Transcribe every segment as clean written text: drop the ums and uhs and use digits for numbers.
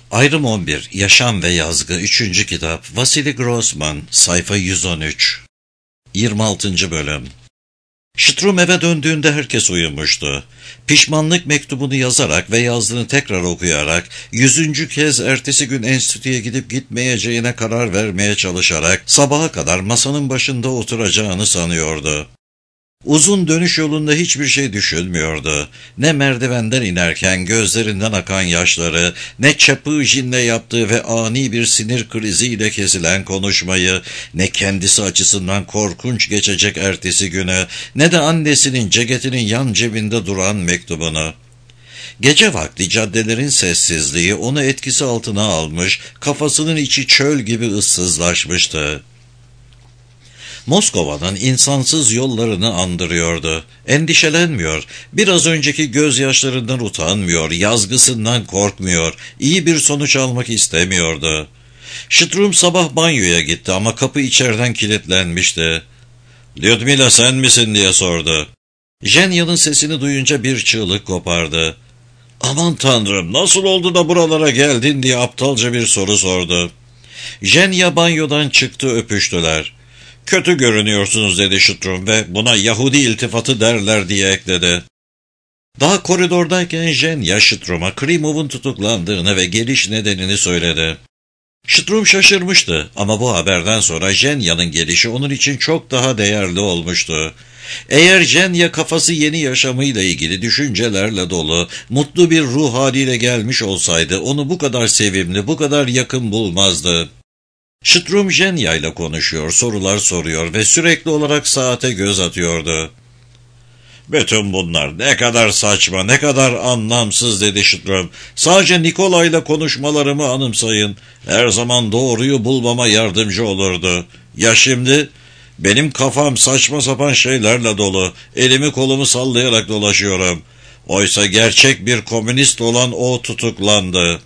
Ayrım 11, Yaşam ve Yazgı 3. kitap, Vasily Grossman, sayfa 113. 26. bölüm. Ştrum eve döndüğünde herkes uyumuştu. Pişmanlık mektubunu yazarak ve yazdığını tekrar okuyarak, 100. kez ertesi gün enstitüye gidip gitmeyeceğine karar vermeye çalışarak, sabaha kadar masanın başında oturacağını sanıyordu. Uzun dönüş yolunda hiçbir şey düşünmüyordu. Ne merdivenden inerken gözlerinden akan yaşları, ne Çapıjin'le yaptığı ve ani bir sinir kriziyle kesilen konuşmayı, ne kendisi açısından korkunç geçecek ertesi günü, ne de annesinin ceketinin yan cebinde duran mektubunu. Gece vakti caddelerin sessizliği onu etkisi altına almış, kafasının içi çöl gibi ıssızlaşmıştı. Moskova'nın insansız yollarını andırıyordu. Endişelenmiyor, biraz önceki gözyaşlarından utanmıyor, yazgısından korkmuyor, iyi bir sonuç almak istemiyordu. Ştrum sabah banyoya gitti ama kapı içeriden kilitlenmişti. "Lyudmila sen misin?" diye sordu. Jenya'nın sesini duyunca bir çığlık kopardı. "Aman tanrım, nasıl oldu da buralara geldin?" diye aptalca bir soru sordu. Jenya banyodan çıktı, öpüştüler. "Kötü görünüyorsunuz," dedi Ştrum ve "buna Yahudi iltifatı derler," diye ekledi. Daha koridordayken Jenya Ştrum'a Krimov'un tutuklandığını ve geliş nedenini söyledi. Ştrum şaşırmıştı ama bu haberden sonra Jenya'nın gelişi onun için çok daha değerli olmuştu. Eğer Jenya kafası yeni yaşamıyla ilgili düşüncelerle dolu, mutlu bir ruh haliyle gelmiş olsaydı onu bu kadar sevimli, bu kadar yakın bulmazdı. Ştrum Jenya ile konuşuyor, sorular soruyor ve sürekli olarak saate göz atıyordu. "Bütün bunlar ne kadar saçma, ne kadar anlamsız," dedi Ştrum. "Sadece Nikola ile konuşmalarımı anımsayın. Her zaman doğruyu bulmama yardımcı olurdu. Ya şimdi? Benim kafam saçma sapan şeylerle dolu. Elimi kolumu sallayarak dolaşıyorum. Oysa gerçek bir komünist olan o tutuklandı."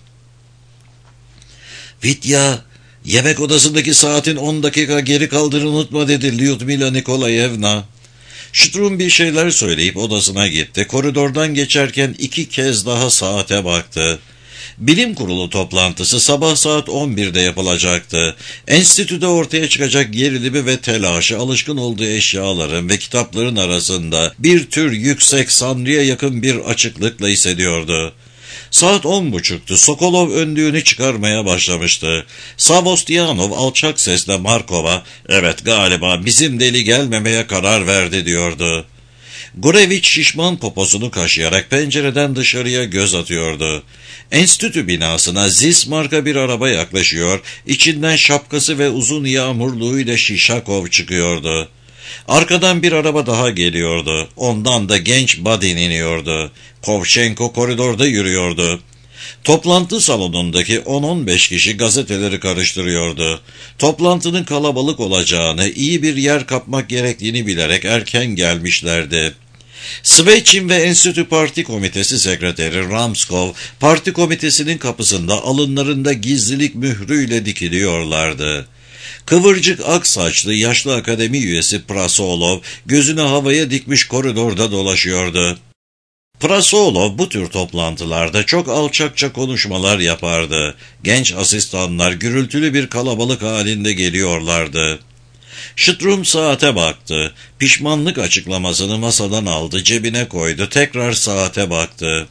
"Vitya, yemek odasındaki saatin 10 dakika geri kaldığını unutma," dedi Lyudmila Nikolayevna. Ştrum bir şeyler söyleyip odasına gitti. Koridordan geçerken 2 kez daha saate baktı. Bilim kurulu toplantısı sabah saat 11'de yapılacaktı. Enstitüde ortaya çıkacak gerilimi ve telaşı alışkın olduğu eşyaların ve kitapların arasında bir tür yüksek sanrıya yakın bir açıklıkla hissediyordu. Saat 10.30'tu. Sokolov önlüğünü çıkarmaya başlamıştı. Savostianov alçak sesle Markov'a, "Evet, galiba bizim deli gelmemeye karar verdi," diyordu. Gurevich şişman poposunu kaşıyarak pencereden dışarıya göz atıyordu. Enstitü binasına Zis marka bir araba yaklaşıyor, içinden şapkası ve uzun yağmurluğuyla Şişakov çıkıyordu. Arkadan bir araba daha geliyordu. Ondan da genç Badin iniyordu. Kovchenko koridorda yürüyordu. Toplantı salonundaki 10-15 kişi gazeteleri karıştırıyordu. Toplantının kalabalık olacağını, iyi bir yer kapmak gerektiğini bilerek erken gelmişlerdi. Sveçin ve Enstitü Parti Komitesi Sekreteri Ramskov, parti komitesinin kapısında alınlarında gizlilik mührüyle dikiliyorlardı. Kıvırcık ak saçlı yaşlı akademi üyesi Prasolov gözünü havaya dikmiş koridorda dolaşıyordu. Prasolov bu tür toplantılarda çok alçakça konuşmalar yapardı. Genç asistanlar gürültülü bir kalabalık halinde geliyorlardı. Ştrum saate baktı. Pişmanlık açıklamasını masadan aldı, cebine koydu, tekrar saate baktı.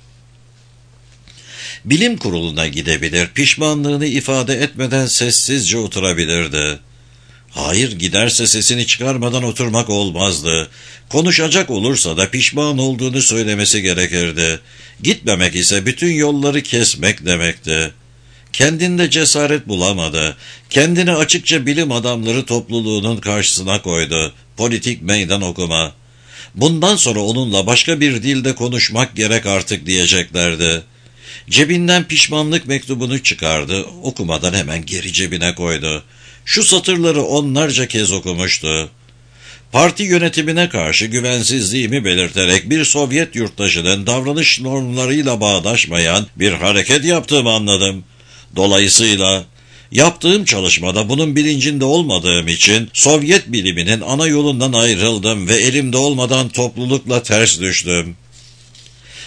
Bilim kuruluna gidebilir, pişmanlığını ifade etmeden sessizce oturabilirdi. Hayır, giderse sesini çıkarmadan oturmak olmazdı. Konuşacak olursa da pişman olduğunu söylemesi gerekirdi. Gitmemek ise bütün yolları kesmek demekti. Kendinde cesaret bulamadı. Kendini açıkça bilim adamları topluluğunun karşısına koydu. Politik meydan okuma. Bundan sonra onunla başka bir dilde konuşmak gerek artık diyeceklerdi. Cebinden pişmanlık mektubunu çıkardı, okumadan hemen geri cebine koydu. Şu satırları onlarca kez okumuştu. "Parti yönetimine karşı güvensizliğimi belirterek bir Sovyet yurttaşının davranış normlarıyla bağdaşmayan bir hareket yaptığımı anladım. Dolayısıyla yaptığım çalışmada bunun bilincinde olmadığım için Sovyet biliminin ana yolundan ayrıldım ve elimde olmadan toplulukla ters düştüm."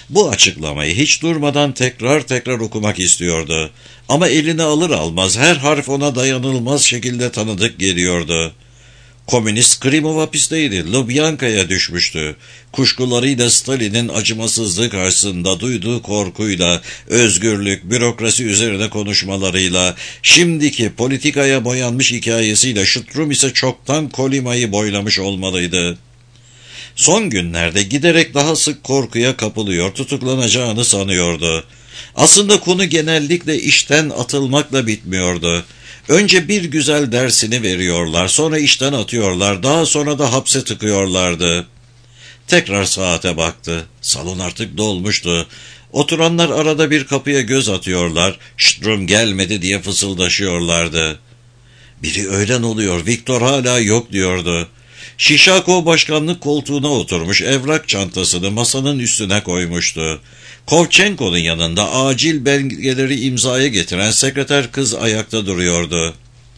Bu açıklamayı hiç durmadan tekrar okumak istiyordu. Ama eline alır almaz her harf ona dayanılmaz şekilde tanıdık geliyordu. Komünist Krimov hapisteydi, Lubyanka'ya düşmüştü. Kuşkularıyla Stalin'in acımasızlığı karşısında duyduğu korkuyla, özgürlük, bürokrasi üzerine konuşmalarıyla, şimdiki politikaya boyanmış hikayesiyle Şütrum ise çoktan Kolima'yı boylamış olmalıydı. Son günlerde giderek daha sık korkuya kapılıyor, tutuklanacağını sanıyordu. Aslında konu genellikle işten atılmakla bitmiyordu. Önce bir güzel dersini veriyorlar, sonra işten atıyorlar, daha sonra da hapse tıkıyorlardı. Tekrar saate baktı. Salon artık dolmuştu. Oturanlar arada bir kapıya göz atıyorlar, Şütrum gelmedi diye fısıldaşıyorlardı. Biri öğlen oluyor, Viktor hala yok diyordu. Şişakov başkanlık koltuğuna oturmuş, evrak çantasını masanın üstüne koymuştu. Kovçenko'nun yanında acil belgeleri imzaya getiren sekreter kız ayakta duruyordu.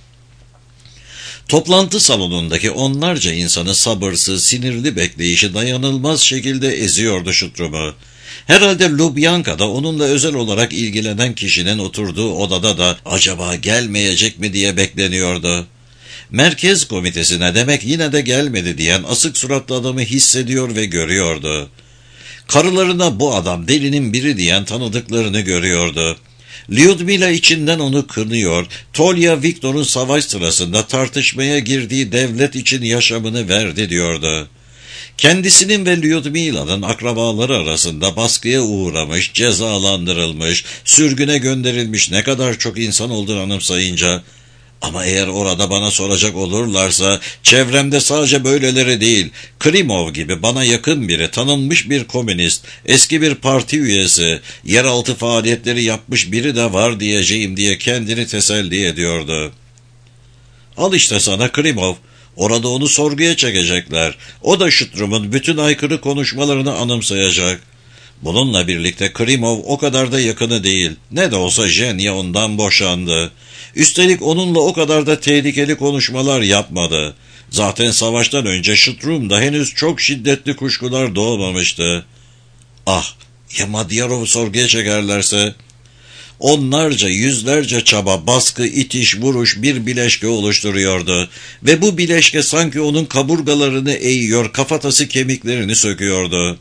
Toplantı salonundaki onlarca insanı sabırsız, sinirli bekleyişi dayanılmaz şekilde eziyordu Şütrum'u. Herhalde Lubyanka'da onunla özel olarak ilgilenen kişinin oturduğu odada da acaba gelmeyecek mi diye bekleniyordu. Merkez komitesine demek yine de gelmedi diyen asık suratlı adamı hissediyor ve görüyordu. Karılarına bu adam delinin biri diyen tanıdıklarını görüyordu. Lyudmila içinden onu kınıyor, Tolya Viktor'un savaş sırasında tartışmaya girdiği devlet için yaşamını verdi diyordu. Kendisinin ve Lyudmila'nın akrabaları arasında baskıya uğramış, cezalandırılmış, sürgüne gönderilmiş ne kadar çok insan olduğunu anımsayınca, ama eğer orada bana soracak olurlarsa, çevremde sadece böyleleri değil, Krimov gibi bana yakın biri, tanınmış bir komünist, eski bir parti üyesi, yeraltı faaliyetleri yapmış biri de var diyeceğim diye kendini teselli ediyordu. Al işte sana Krimov, orada onu sorguya çekecekler. O da Şütrum'un bütün aykırı konuşmalarını anımsayacak. Bununla birlikte Krimov o kadar da yakını değil. Ne de olsa Jenya ondan boşandı. Üstelik onunla o kadar da tehlikeli konuşmalar yapmadı. Zaten savaştan önce Şütrum'da henüz çok şiddetli kuşkular doğmamıştı. Ah, ya Madyarov'u sorguya çekerlerse? Onlarca, yüzlerce çaba, baskı, itiş, vuruş bir bileşke oluşturuyordu. Ve bu bileşke sanki onun kaburgalarını eğiyor, kafatası kemiklerini söküyordu.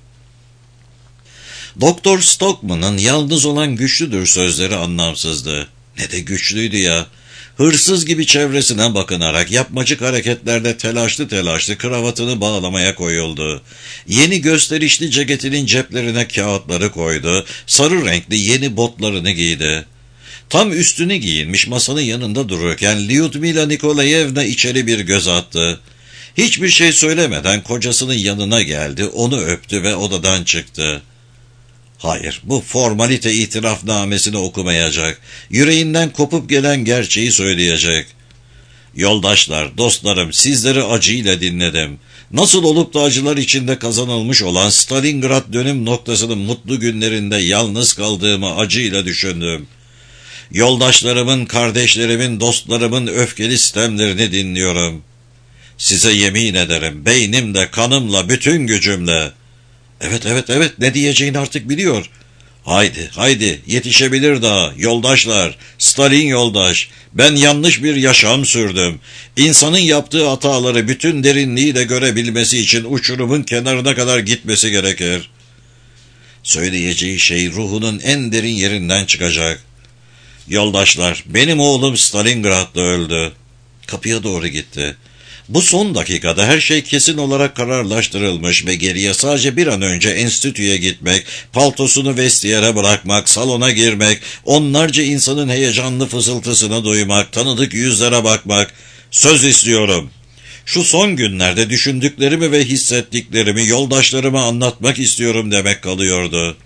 Doktor Stockman'ın yalnız olan güçlüdür sözleri anlamsızdı. Ne de güçlüydü ya. Hırsız gibi çevresine bakınarak yapmacık hareketlerle telaşlı kravatını bağlamaya koyuldu. Yeni gösterişli ceketinin ceplerine kağıtları koydu, sarı renkli yeni botlarını giydi. Tam üstünü giyinmiş masanın yanında dururken Lyudmila Nikolayevna içeri bir göz attı. Hiçbir şey söylemeden kocasının yanına geldi, onu öptü ve odadan çıktı. Hayır, bu formalite itirafnamesini okumayacak. Yüreğinden kopup gelen gerçeği söyleyecek. Yoldaşlar, dostlarım, sizleri acıyla dinledim. Nasıl olup da acılar içinde kazanılmış olan Stalingrad dönüm noktasının mutlu günlerinde yalnız kaldığımı acıyla düşündüm. Yoldaşlarımın, kardeşlerimin, dostlarımın öfkeli sitemlerini dinliyorum. Size yemin ederim, beynimle, kanımla, bütün gücümle. Evet, ne diyeceğini artık biliyor. Haydi, yetişebilir daha, yoldaşlar, Stalin yoldaş, ben yanlış bir yaşam sürdüm. İnsanın yaptığı hataları bütün derinliğiyle görebilmesi için uçurumun kenarına kadar gitmesi gerekir. Söyleyeceği şey ruhunun en derin yerinden çıkacak. Yoldaşlar, benim oğlum Stalingrad'da öldü. Kapıya doğru gitti. Bu son dakikada her şey kesin olarak kararlaştırılmış ve geriye sadece bir an önce enstitüye gitmek, paltosunu vestiyere bırakmak, salona girmek, onlarca insanın heyecanlı fısıltısını duymak, tanıdık yüzlere bakmak. Söz istiyorum. Şu son günlerde düşündüklerimi ve hissettiklerimi yoldaşlarıma anlatmak istiyorum demek kalıyordu.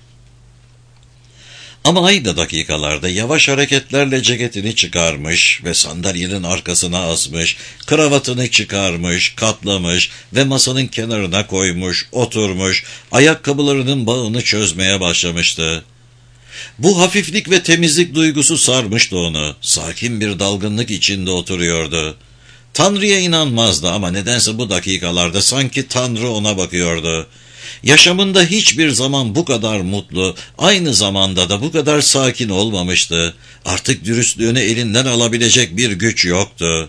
Ama aynı dakikalarda yavaş hareketlerle ceketini çıkarmış ve sandalyenin arkasına asmış, kravatını çıkarmış, katlamış ve masanın kenarına koymuş, oturmuş, ayakkabılarının bağını çözmeye başlamıştı. Bu hafiflik ve temizlik duygusu sarmıştı onu. Sakin bir dalgınlık içinde oturuyordu. Tanrı'ya inanmazdı ama nedense bu dakikalarda sanki Tanrı ona bakıyordu. Yaşamında hiçbir zaman bu kadar mutlu, aynı zamanda da bu kadar sakin olmamıştı. Artık dürüstlüğünü elinden alabilecek bir güç yoktu.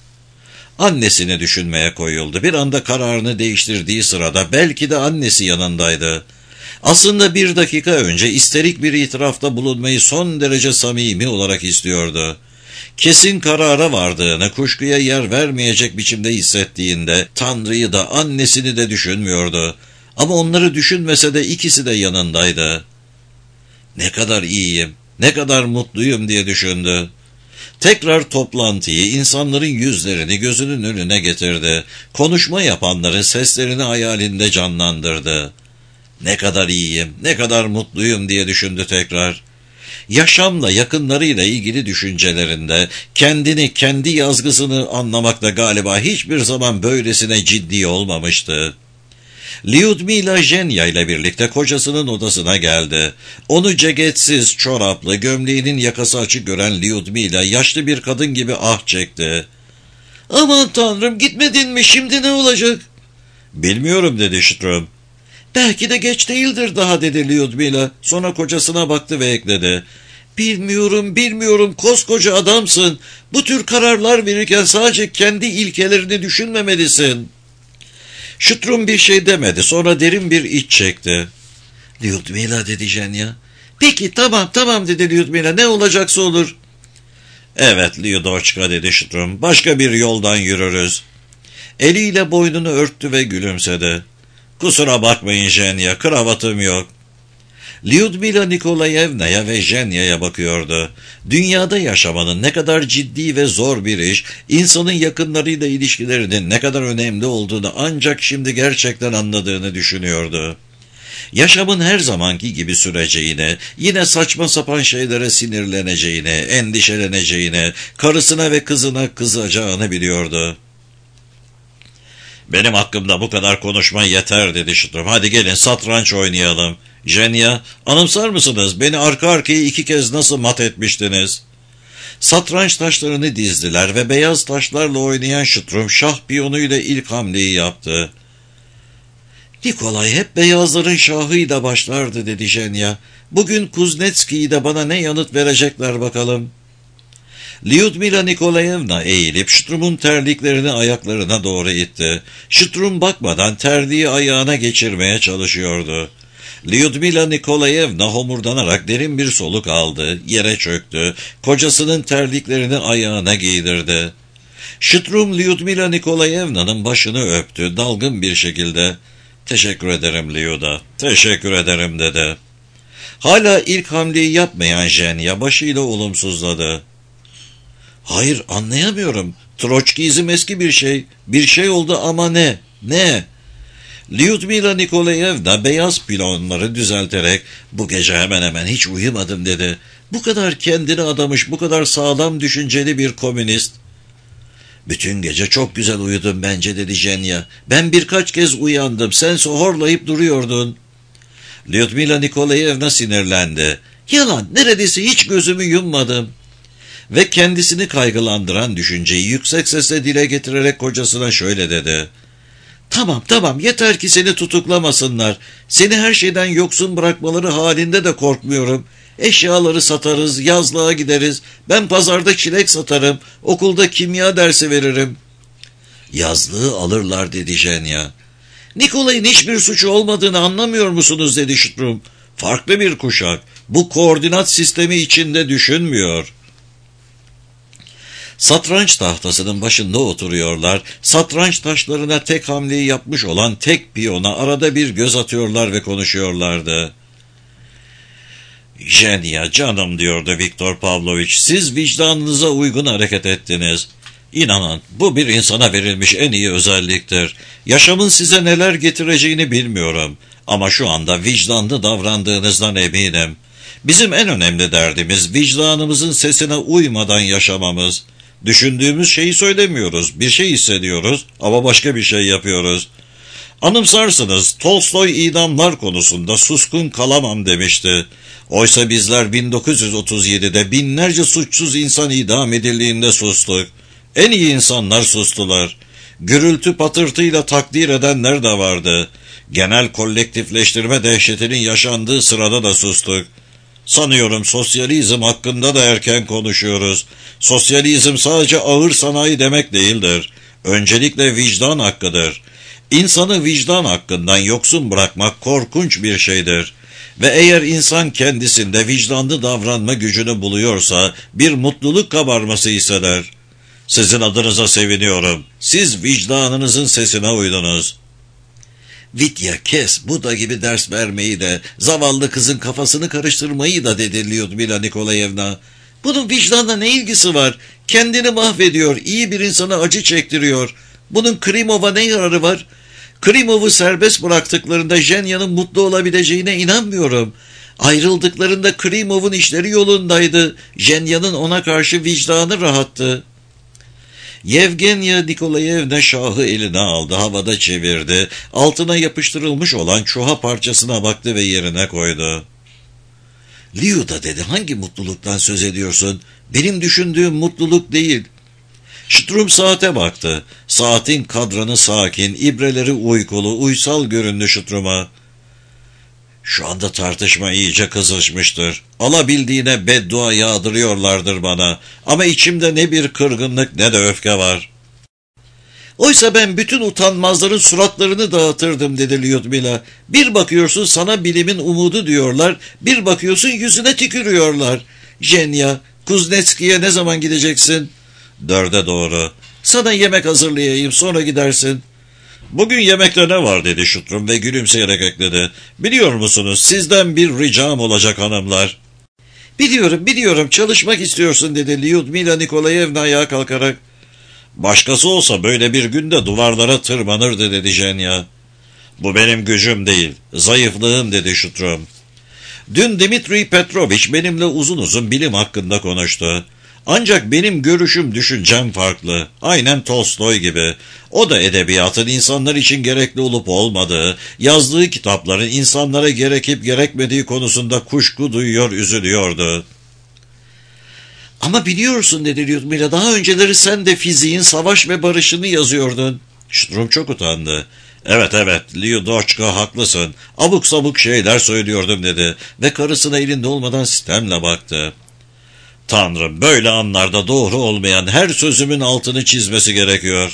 Annesini düşünmeye koyuldu. Bir anda kararını değiştirdiği sırada belki de annesi yanındaydı. Aslında bir dakika önce isterik bir itirafta bulunmayı son derece samimi olarak istiyordu. Kesin karara vardığını, kuşkuya yer vermeyecek biçimde hissettiğinde Tanrı'yı da annesini de düşünmüyordu. Ama onları düşünmese de ikisi de yanındaydı. Ne kadar iyiyim, ne kadar mutluyum diye düşündü. Tekrar toplantıyı, insanların yüzlerini gözünün önüne getirdi. Konuşma yapanların seslerini hayalinde canlandırdı. Ne kadar iyiyim, ne kadar mutluyum diye düşündü tekrar. Yaşamla, yakınlarıyla ilgili düşüncelerinde kendini, kendi yazgısını anlamakta galiba hiçbir zaman böylesine ciddi olmamıştı. Lyudmila Zhenya ile birlikte kocasının odasına geldi. Onu ceketsiz, çoraplı, gömleğinin yakası açık gören Lyudmila yaşlı bir kadın gibi ah çekti. "Aman tanrım, gitmedin mi, şimdi ne olacak?" "Bilmiyorum," dedi Ştrum. "Belki de geç değildir daha," dedi Lyudmila. Sonra kocasına baktı ve ekledi. Bilmiyorum, koskoca adamsın. Bu tür kararlar verirken sadece kendi ilkelerini düşünmemelisin." Ştrum bir şey demedi, sonra derin bir iç çekti. "Lyudmila," dedi Zhenya. "Peki, tamam," dedi Lyudmila, "ne olacaksa olur." "Evet Lyudochka," dedi Ştrum, "başka bir yoldan yürürüz." Eliyle boynunu örttü ve gülümsedi. "Kusura bakmayın Zhenya, kravatım yok." Lyudmila Nikolayevna'ya ve Zhenya'ya bakıyordu. Dünyada yaşamanın ne kadar ciddi ve zor bir iş, insanın yakınlarıyla ilişkilerinin ne kadar önemli olduğunu ancak şimdi gerçekten anladığını düşünüyordu. Yaşamın her zamanki gibi süreceğini, yine saçma sapan şeylere sinirleneceğini, endişeleneceğini, karısına ve kızına kızacağını biliyordu. "Benim hakkımda bu kadar konuşma yeter," dedi Ştrum. "Hadi gelin satranç oynayalım." "Zhenya, anımsar mısınız? Beni arka arkaya 2 kez nasıl mat etmiştiniz?" Satranç taşlarını dizdiler ve beyaz taşlarla oynayan Ştrum şah piyonuyla ilk hamleyi yaptı. "Nikolay hep beyazların şahıyla başlardı," dedi Zhenya. "Bugün Kuznetski'yi de bana ne yanıt verecekler bakalım." Lyudmila Nikolayevna eğilip Ştrum'un terliklerini ayaklarına doğru itti. Ştrum bakmadan terliği ayağına geçirmeye çalışıyordu. Lyudmila Nikolayevna homurdanarak derin bir soluk aldı, yere çöktü, kocasının terliklerini ayağına giydirdi. Ştrum Lyudmila Nikolayevna'nın başını öptü dalgın bir şekilde. "Teşekkür ederim Lyuda, teşekkür ederim," dedi. Hala ilk hamleyi yapmayan Zhenya başıyla olumsuzladı. "Hayır, anlayamıyorum. Troçkizm eski bir şey. Bir şey oldu ama ne? Ne?" Lyudmila Nikolayevna beyaz pilonları düzelterek "Bu gece hemen hemen hiç uyumadım," dedi. "Bu kadar kendini adamış, bu kadar sağlam düşünceli bir komünist." "Bütün gece çok güzel uyudum bence," dedi Zhenya. "Ben birkaç kez uyandım, sense horlayıp duruyordun." Lyudmila Nikolayevna sinirlendi. "Yalan, neredeyse hiç gözümü yummadım." Ve kendisini kaygılandıran düşünceyi yüksek sesle dile getirerek kocasına şöyle dedi. Tamam, yeter ki seni tutuklamasınlar. Seni her şeyden yoksun bırakmaları halinde de korkmuyorum. Eşyaları satarız, yazlığa gideriz. Ben pazarda çilek satarım, okulda kimya dersi veririm." "Yazlığı alırlar," dedi Zhenya. "Nikolay'ın hiçbir suçu olmadığını anlamıyor musunuz?" dedi Ştrum. "Farklı bir kuşak. Bu koordinat sistemi içinde düşünmüyor." Satranç tahtasının başında oturuyorlar, satranç taşlarına tek hamleyi yapmış olan tek piyona arada bir göz atıyorlar ve konuşuyorlardı. "Zhenya, canım," diyordu Viktor Pavlovich, "siz vicdanınıza uygun hareket ettiniz. İnanın, bu bir insana verilmiş en iyi özelliktir. Yaşamın size neler getireceğini bilmiyorum. Ama şu anda vicdanlı davrandığınızdan eminim. Bizim en önemli derdimiz vicdanımızın sesine uymadan yaşamamız. Düşündüğümüz şeyi söylemiyoruz, bir şey hissediyoruz ama başka bir şey yapıyoruz. Anımsarsınız, Tolstoy idamlar konusunda suskun kalamam demişti. Oysa bizler 1937'de binlerce suçsuz insan idam edildiğinde sustuk. En iyi insanlar sustular. Gürültü patırtıyla takdir edenler de vardı. Genel kolektifleştirme dehşetinin yaşandığı sırada da sustuk. Sanıyorum sosyalizm hakkında da erken konuşuyoruz. Sosyalizm sadece ağır sanayi demek değildir. Öncelikle vicdan hakkıdır. İnsanı vicdan hakkından yoksun bırakmak korkunç bir şeydir. Ve eğer insan kendisinde vicdanlı davranma gücünü buluyorsa bir mutluluk kabarması hisseder. Sizin adınıza seviniyorum. Siz vicdanınızın sesine uydunuz. Vitya kes, Buda gibi ders vermeyi de, zavallı kızın kafasını karıştırmayı da dedi Lyudmila Nikolayevna. Bunun vicdanla ne ilgisi var? Kendini mahvediyor, iyi bir insana acı çektiriyor. Bunun Krimov'a ne yararı var? Krimov'u serbest bıraktıklarında Jenya'nın mutlu olabileceğine inanmıyorum. Ayrıldıklarında Krimov'un işleri yolundaydı. Jenya'nın ona karşı vicdanı rahattı. Yevgenya Nikolayevna şahı eline aldı, havada çevirdi, altına yapıştırılmış olan çuha parçasına baktı ve yerine koydu. Lyuda dedi, hangi mutluluktan söz ediyorsun? Benim düşündüğüm mutluluk değil. Ştrum saate baktı. Saatin kadranı sakin, ibreleri uykulu, uysal göründü Ştrum'a. Şu anda tartışma iyice kızışmıştır. Alabildiğine beddua yağdırıyorlardır bana. Ama içimde ne bir kırgınlık ne de öfke var. Oysa ben bütün utanmazların suratlarını dağıtırdım dedi Lyudmila. Bir bakıyorsun sana bilimin umudu diyorlar, bir bakıyorsun yüzüne tükürüyorlar. Jenya, Kuznetski'ye ne zaman gideceksin? 4'e doğru. Sana yemek hazırlayayım, sonra gidersin. Bugün yemekte ne var dedi Şutrum ve gülümseyerek ekledi. Biliyor musunuz, sizden bir ricam olacak hanımlar. Biliyorum, çalışmak istiyorsun dedi Lyudmila Nikolayevna ayağa kalkarak. Başkası olsa böyle bir günde duvarlara tırmanırdı dedi Jenya. Bu benim gücüm değil, zayıflığım dedi Şutrum. Dün Dmitri Petrovich benimle uzun uzun bilim hakkında konuştu. Ancak benim görüşüm, düşüncem farklı. Aynen Tolstoy gibi. O da edebiyatın insanlar için gerekli olup olmadığı, yazdığı kitapların insanlara gerekip gerekmediği konusunda kuşku duyuyor, üzülüyordu. Ama biliyorsun dedi Lyudmila, daha önceleri sen de fiziğin, savaş ve barışını yazıyordun. Ştrum çok utandı. Evet, Lyudochka haklısın. Abuk sabuk şeyler söylüyordum dedi ve karısına elinde olmadan sitemle baktı. Tanrım, böyle anlarda doğru olmayan her sözümün altını çizmesi gerekiyor.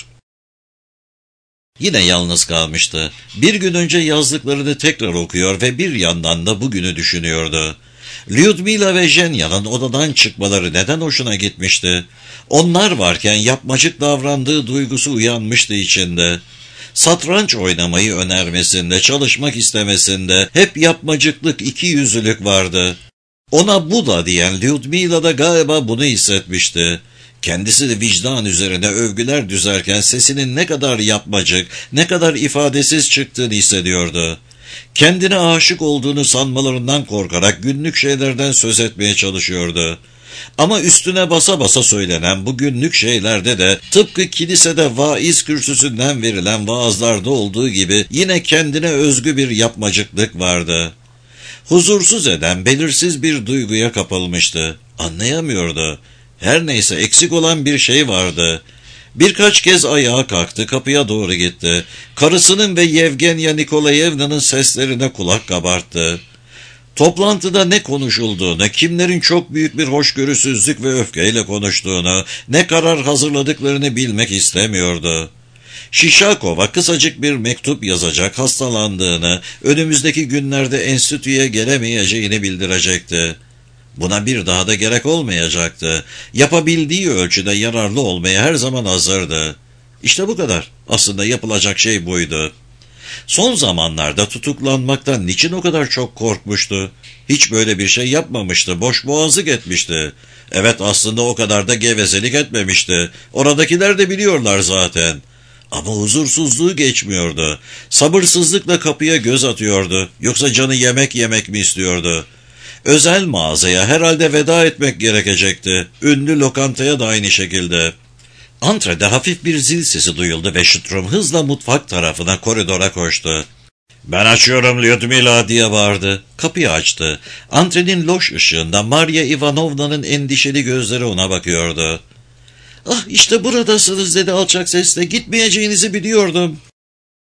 Yine yalnız kalmıştı. Bir gün önce yazdıklarını tekrar okuyor ve bir yandan da bugünü düşünüyordu. Lyudmila ve Jenya'nın odadan çıkmaları neden hoşuna gitmişti? Onlar varken yapmacık davrandığı duygusu uyanmıştı içinde. Satranç oynamayı önermesinde, çalışmak istemesinde hep yapmacıklık, ikiyüzlülük vardı. Ona Buda diyen Lyudmila da galiba bunu hissetmişti. Kendisi de vicdan üzerine övgüler düzerken sesinin ne kadar yapmacık, ne kadar ifadesiz çıktığını hissediyordu. Kendine aşık olduğunu sanmalarından korkarak günlük şeylerden söz etmeye çalışıyordu. Ama üstüne basa basa söylenen bu günlük şeylerde de tıpkı kilisede vaiz kürsüsünden verilen vaazlarda olduğu gibi yine kendine özgü bir yapmacıklık vardı. Huzursuz eden belirsiz bir duyguya kapılmıştı. Anlayamıyordu. Her neyse eksik olan bir şey vardı. Birkaç kez ayağa kalktı, kapıya doğru gitti. Karısının ve Yevgenya Nikolayevna'nın seslerine kulak kabarttı. Toplantıda ne konuşulduğunu, kimlerin çok büyük bir hoşgörüsüzlük ve öfkeyle konuştuğunu, ne karar hazırladıklarını bilmek istemiyordu. Şişakov'a kısacık bir mektup yazacak, hastalandığını, önümüzdeki günlerde enstitüye gelemeyeceğini bildirecekti. Buna bir daha da gerek olmayacaktı. Yapabildiği ölçüde yararlı olmaya her zaman hazırdı. İşte bu kadar. Aslında yapılacak şey buydu. Son zamanlarda tutuklanmaktan niçin o kadar çok korkmuştu? Hiç böyle bir şey yapmamıştı, boşboğazlık etmişti. Evet, aslında o kadar da gevezelik etmemişti. Oradakiler de biliyorlar zaten. Ama huzursuzluğu geçmiyordu. Sabırsızlıkla kapıya göz atıyordu. Yoksa canı yemek mi istiyordu? Özel mağazaya herhalde veda etmek gerekecekti. Ünlü lokantaya da aynı şekilde. Antrede hafif bir zil sesi duyuldu ve Ştrum hızla mutfak tarafına, koridora koştu. "Ben açıyorum Lyudmila" diye bağırdı. Kapıyı açtı. Antrenin loş ışığında Maria Ivanovna'nın endişeli gözleri ona bakıyordu. "Ah, işte buradasınız" dedi alçak sesle. "Gitmeyeceğinizi biliyordum."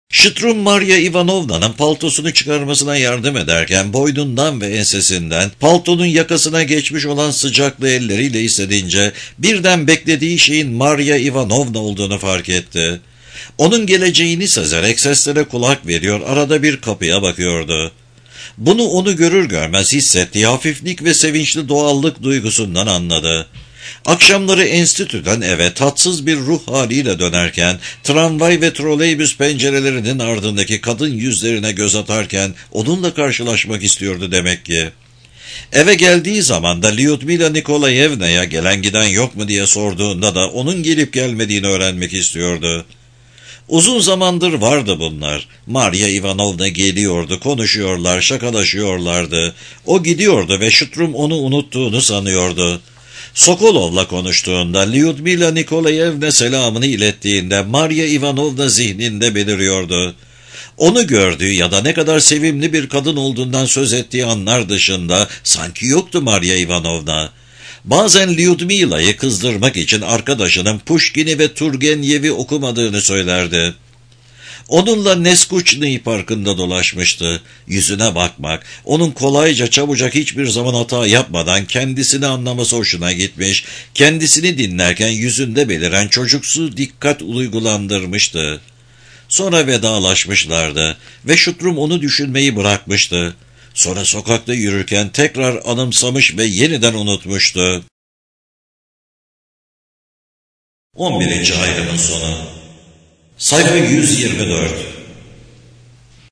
Şıtrum Maria Ivanovna'nın paltosunu çıkarmasına yardım ederken boynundan ve ensesinden paltonun yakasına geçmiş olan sıcaklı elleriyle hissedince birden beklediği şeyin Maria Ivanovna olduğunu fark etti. Onun geleceğini sezerek seslere kulak veriyor, arada bir kapıya bakıyordu. Bunu onu görür görmez hissettiği hafiflik ve sevinçli doğallık duygusundan anladı. Akşamları enstitüden eve tatsız bir ruh haliyle dönerken, tramvay ve troleybüs pencerelerinin ardındaki kadın yüzlerine göz atarken onunla karşılaşmak istiyordu demek ki. Eve geldiği zaman da Lyudmila Nikolayevna'ya gelen giden yok mu diye sorduğunda da onun gelip gelmediğini öğrenmek istiyordu. Uzun zamandır vardı bunlar. Maria Ivanovna geliyordu, konuşuyorlar, şakalaşıyorlardı. O gidiyordu ve Şıtrum onu unuttuğunu sanıyordu. Sokolov'la konuştuğunda, Lyudmila Nikolayevna selamını ilettiğinde Maria Ivanovna zihninde beliriyordu. Onu gördüğü ya da ne kadar sevimli bir kadın olduğundan söz ettiği anlar dışında sanki yoktu Maria Ivanovna. Bazen Lyudmila'yı kızdırmak için arkadaşının Pushkin'i ve Turgenev'i okumadığını söylerdi. Onunla Neskuçny Parkı'nda dolaşmıştı. Yüzüne bakmak, onun kolayca çabucak hiçbir zaman hata yapmadan kendisini anlaması hoşuna gitmiş, kendisini dinlerken yüzünde beliren çocuksu dikkat uygulandırmıştı. Sonra vedalaşmışlardı ve Şütrum onu düşünmeyi bırakmıştı. Sonra sokakta yürürken tekrar anımsamış ve yeniden unutmuştu. 11. ayrımın sonu. Sayfa 124.